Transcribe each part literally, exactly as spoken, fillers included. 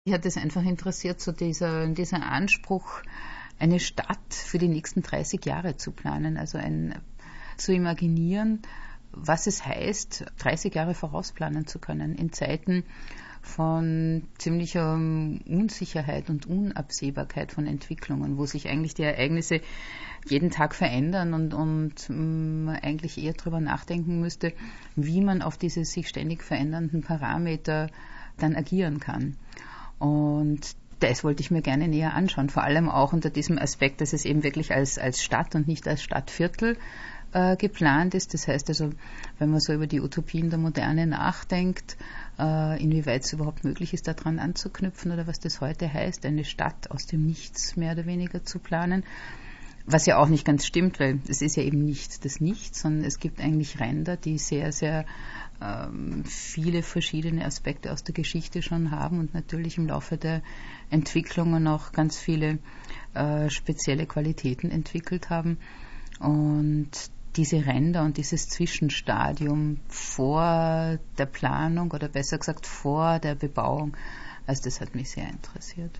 Mich hat es einfach interessiert, so dieser, dieser Anspruch, eine Stadt für die nächsten dreißig Jahre zu planen, also ein, zu imaginieren, was es heißt, dreißig Jahre vorausplanen zu können in Zeiten von ziemlicher Unsicherheit und Unabsehbarkeit von Entwicklungen, wo sich eigentlich die Ereignisse jeden Tag verändern und, und man eigentlich eher darüber nachdenken müsste, wie man auf diese sich ständig verändernden Parameter dann agieren kann. Und das wollte ich mir gerne näher anschauen, vor allem auch unter diesem Aspekt, dass es eben wirklich als, als Stadt und nicht als Stadtviertel äh, geplant ist. Das heißt also, wenn man so über die Utopien der Moderne nachdenkt, äh, inwieweit es überhaupt möglich ist, daran anzuknüpfen oder was das heute heißt, eine Stadt aus dem Nichts mehr oder weniger zu planen. Was ja auch nicht ganz stimmt, weil es ist ja eben nicht das Nichts, sondern es gibt eigentlich Ränder, die sehr, sehr ähm, viele verschiedene Aspekte aus der Geschichte schon haben und natürlich im Laufe der Entwicklungen auch ganz viele äh, spezielle Qualitäten entwickelt haben. Und diese Ränder und dieses Zwischenstadium vor der Planung oder besser gesagt vor der Bebauung, also das hat mich sehr interessiert.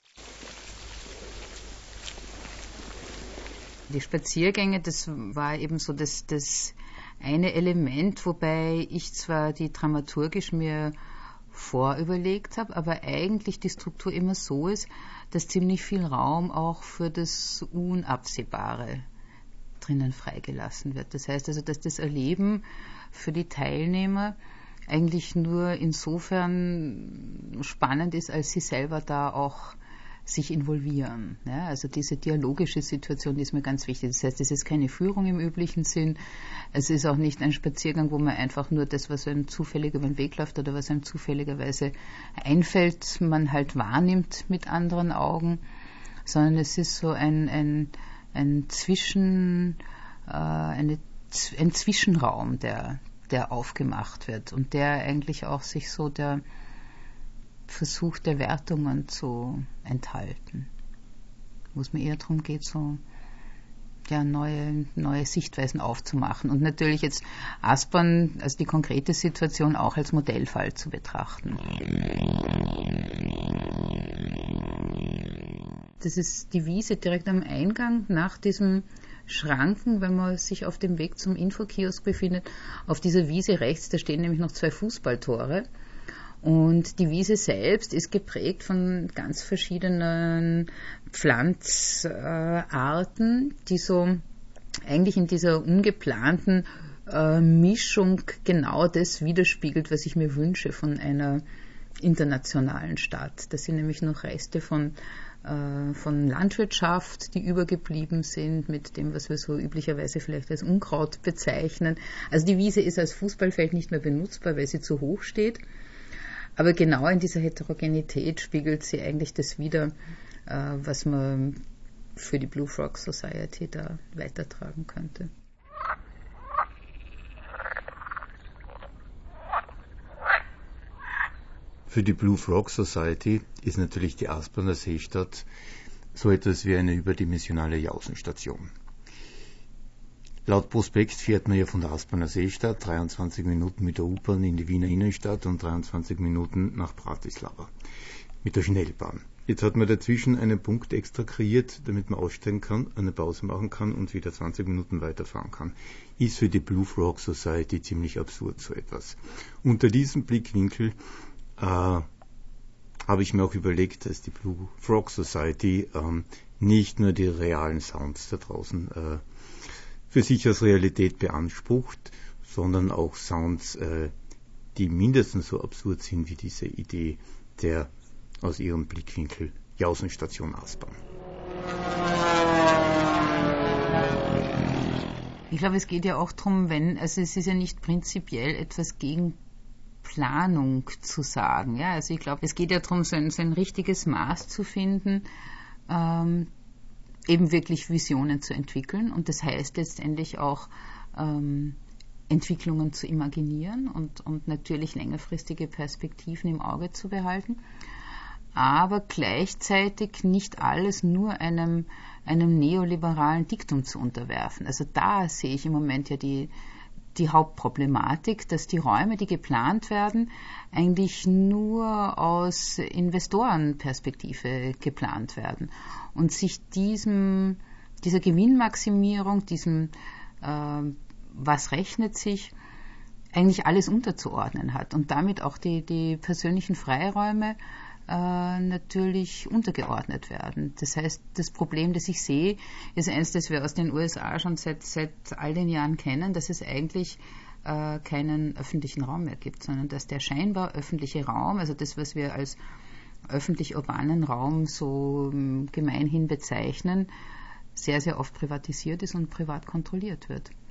Die Spaziergänge, das war eben so das, das eine Element, wobei ich zwar die dramaturgisch mir vorüberlegt habe, aber eigentlich die Struktur immer so ist, dass ziemlich viel Raum auch für das Unabsehbare drinnen freigelassen wird. Das heißt also, dass das Erleben für die Teilnehmer eigentlich nur insofern spannend ist, als sie selber da auch sich involvieren. Ja, also diese dialogische Situation, die ist mir ganz wichtig. Das heißt, es ist keine Führung im üblichen Sinn. Es ist auch nicht ein Spaziergang, wo man einfach nur das, was einem zufällig über den Weg läuft oder was einem zufälligerweise einfällt, man halt wahrnimmt mit anderen Augen, sondern es ist so ein, ein, ein Zwischen, äh, eine, ein Zwischenraum, der, der aufgemacht wird und der eigentlich auch sich so der Versuch der Wertungen zu enthalten, wo es mir eher darum geht, so ja, neue, neue Sichtweisen aufzumachen und natürlich jetzt Aspern, also die konkrete Situation, auch als Modellfall zu betrachten. Das ist die Wiese direkt am Eingang nach diesem Schranken, wenn man sich auf dem Weg zum Infokiosk befindet. Auf dieser Wiese rechts, da stehen nämlich noch zwei Fußballtore. Und die Wiese selbst ist geprägt von ganz verschiedenen Pflanzarten, die so eigentlich in dieser ungeplanten äh, Mischung genau das widerspiegelt, was ich mir wünsche von einer internationalen Stadt. Das sind nämlich noch Reste von, äh, von Landwirtschaft, die übergeblieben sind mit dem, was wir so üblicherweise vielleicht als Unkraut bezeichnen. Also die Wiese ist als Fußballfeld nicht mehr benutzbar, weil sie zu hoch steht. Aber genau in dieser Heterogenität spiegelt sie eigentlich das wider, äh, was man für die Blue Frog Society da weitertragen könnte. Für die Blue Frog Society ist natürlich die Asperner Seestadt so etwas wie eine überdimensionale Jausenstation. Laut Prospekt fährt man ja von der Asperner Seestadt dreiundzwanzig Minuten mit der U-Bahn in die Wiener Innenstadt und dreiundzwanzig Minuten nach Bratislava mit der Schnellbahn. Jetzt hat man dazwischen einen Punkt extra kreiert, damit man aussteigen kann, eine Pause machen kann und wieder zwanzig Minuten weiterfahren kann. Ist für die Blue Frog Society ziemlich absurd so etwas. Unter diesem Blickwinkel äh, habe ich mir auch überlegt, dass die Blue Frog Society ähm, nicht nur die realen Sounds da draußen äh, für sich als Realität beansprucht, sondern auch Sounds, äh, die mindestens so absurd sind wie diese Idee der aus ihrem Blickwinkel Jausenstation Aspern. Ich glaube, es geht ja auch darum, wenn, also es ist ja nicht prinzipiell etwas gegen Planung zu sagen. Ja? Also ich glaube, es geht ja darum, so ein, so ein richtiges Maß zu finden, ähm, eben wirklich Visionen zu entwickeln und das heißt letztendlich auch ähm, Entwicklungen zu imaginieren und, und natürlich längerfristige Perspektiven im Auge zu behalten, aber gleichzeitig nicht alles nur einem, einem neoliberalen Diktum zu unterwerfen. Also da sehe ich im Moment ja die, die Hauptproblematik, dass die Räume, die geplant werden, eigentlich nur aus Investorenperspektive geplant werden und sich diesem, dieser Gewinnmaximierung, diesem äh, was rechnet sich, eigentlich alles unterzuordnen hat und damit auch die, die persönlichen Freiräume äh, natürlich untergeordnet werden. Das heißt, das Problem, das ich sehe, ist eins, das wir aus den U S A schon seit, seit all den Jahren kennen, dass es eigentlich äh, keinen öffentlichen Raum mehr gibt, sondern dass der scheinbar öffentliche Raum, also das, was wir als öffentlich-urbanen Raum so ähm, gemeinhin bezeichnen, sehr, sehr oft privatisiert ist und privat kontrolliert wird.